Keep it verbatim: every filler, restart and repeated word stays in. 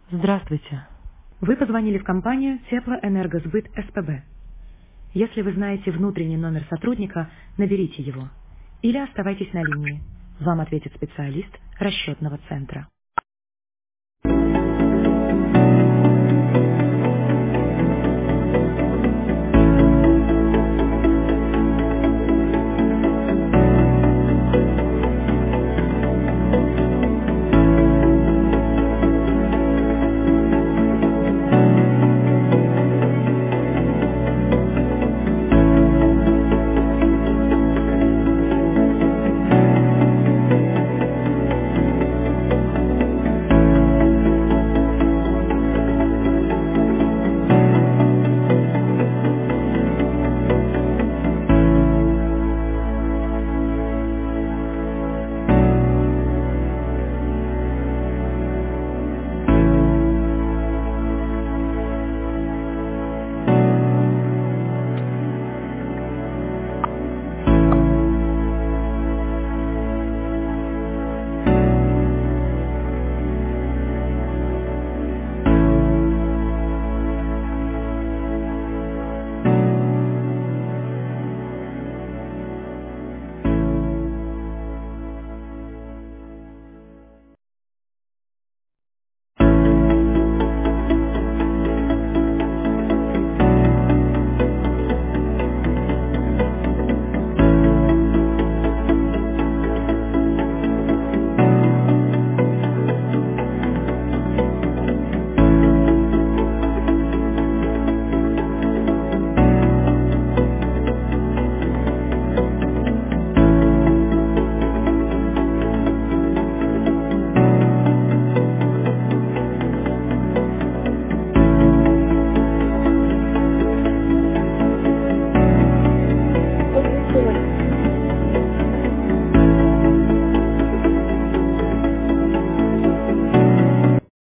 Здравствуйте. Вы позвонили в компанию Теплоэнергосбыт СПБ. Если вы знаете внутренний номер сотрудника, наберите его. Или оставайтесь на линии. Вам ответит специалист расчетного центра.